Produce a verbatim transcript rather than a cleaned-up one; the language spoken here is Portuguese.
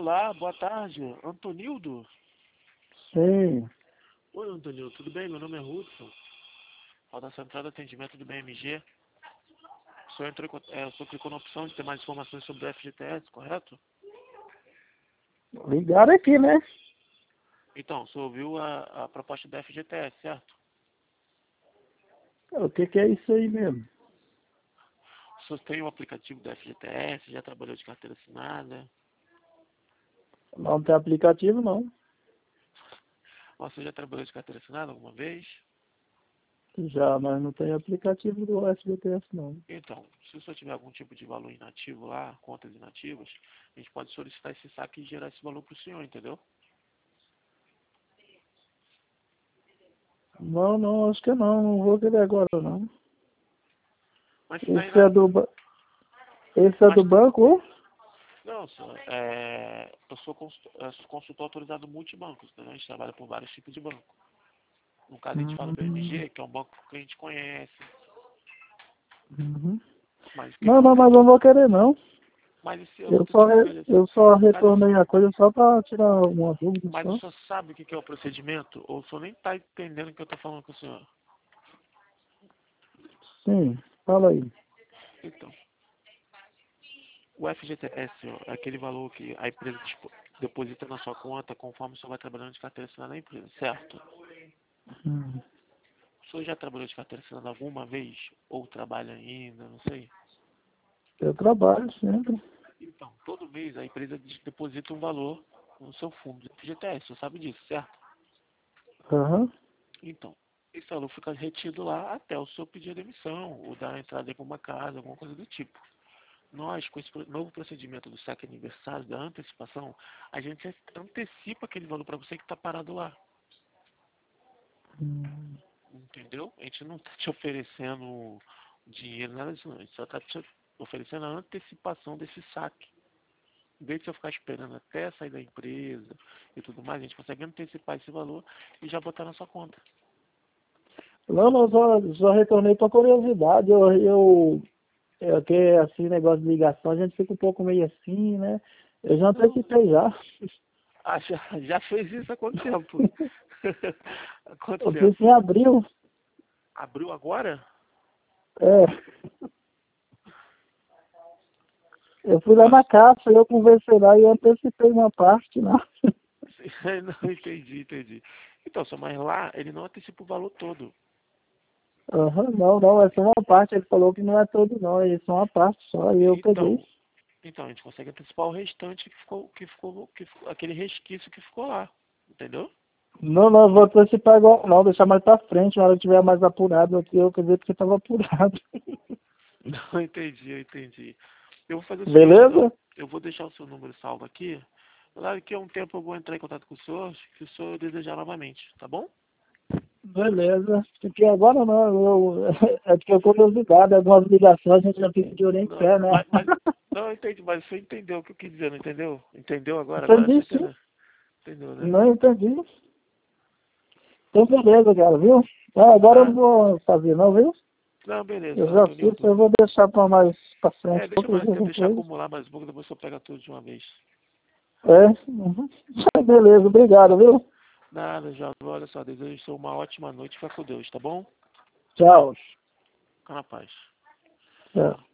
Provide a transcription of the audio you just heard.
Olá, boa tarde. Antonildo? Sim. Oi, Antonildo, tudo bem? Meu nome é Hudson. Falo da Central de Atendimento do B M G. O senhor, entrou, em con- é, o senhor clicou na opção de ter mais informações sobre o F G T S, correto? Ligaram aqui, né? Então, o senhor ouviu a, a proposta do F G T S, certo? O que que é isso aí mesmo? O senhor tem o aplicativo do F G T S, já trabalhou de carteira assinada. Não tem aplicativo, não. Você já trabalhou de carteira assinada alguma vez? Já, mas não tem aplicativo do S B T S, não. Então, se o senhor tiver algum tipo de valor inativo lá, contas inativas, a gente pode solicitar esse saque e gerar esse valor para o senhor, entendeu? Não, não, acho que não. Não vou querer agora, não. Mas se tá Esse é ina... do, ba- esse é Mas do banco? não, senhor, é, eu sou consultor, eu sou consultor autorizado multibancos, né? A gente trabalha com vários tipos de banco. No caso, a gente fala B M Hum, G, que é um banco que a gente conhece, uhum. mas o que Não, não, acontece? mas não vou querer, não. Mas esse, eu vou Eu te só, re- explicar isso. eu só Mas, o- retornei a coisa só para tirar uma dúvida, mas o só. senhor sabe o que que é o procedimento? Ou o senhor nem está entendendo o que eu estou falando com o senhor? Sim, fala aí. Então, o F G T S, ó, é aquele valor que a empresa dispo- deposita na sua conta conforme o senhor vai trabalhando de carteira assinada na empresa, certo? Hum. O senhor já trabalhou de carteira assinada alguma vez? Ou trabalha ainda, não sei? Eu trabalho sempre. Então, todo mês a empresa des- deposita um valor no seu fundo de F G T S, você sabe disso, certo? Aham. Então, esse valor fica retido lá até o seu pedir a demissão, ou dar entrada em alguma casa, alguma coisa do tipo. Nós, com esse pro- novo procedimento do saque aniversário, da antecipação, a gente antecipa aquele valor para você que está parado lá. Hum. Entendeu? A gente não está te oferecendo dinheiro, nada disso não. A gente só está te oferecendo a antecipação desse saque. Em vez de você ficar esperando até sair da empresa e tudo mais, a gente consegue antecipar esse valor e já botar na sua conta. Não, não, só, só retornei para curiosidade. Eu, eu, eu que assim, negócio de ligação, a gente fica um pouco meio assim, né? Eu já Não, antecipei já. ah, já, já fez isso há quanto tempo? Há quanto Eu fiz tempo? em abril. Abriu agora? É, eu fui lá Nossa, na caixa, eu conversei lá e antecipei uma parte lá. não entendi, entendi. Então, só, mas lá ele não antecipa o valor todo. Aham, não, não, é só uma parte. Ele falou que não é todo não, é só uma parte só. E eu peguei. Então, então a gente consegue antecipar o restante que ficou, que ficou, que ficou aquele resquício que ficou lá. Entendeu? Não, não, vou antecipar igual não, deixar mais pra frente, na hora que tiver mais apurado aqui, eu quer dizer que estava apurado. Não entendi, eu entendi. Eu vou fazer o seguinte, então. Beleza? Eu vou deixar o seu número salvo aqui. Daqui a um tempo eu vou entrar em contato com o senhor, se o senhor desejar novamente, tá bom? Beleza. Porque agora não, eu, é porque eu curiosidade, algumas ligações a gente já pediu nem Não, pé, né? mas, mas, não, eu entendi, mas você entendeu o que eu quis dizer, não entendeu? Entendeu agora? Agora você Entendi sim. entendeu? Entendeu, né? Não entendi. Então beleza, cara, viu? Ah, agora eu não Ah, vou fazer não, viu? não, beleza, Eu já fiz, Antonildo. eu vou deixar para mais pra frente É, um deixa pouco mais, alguma deixa coisa. acumular mais um pouco, depois você pega tudo de uma vez. É? Uhum. Beleza, obrigado, viu? Nada, já, olha só, desejo uma ótima noite, fica com Deus, tá bom? Tchau. Fica na paz. Tchau.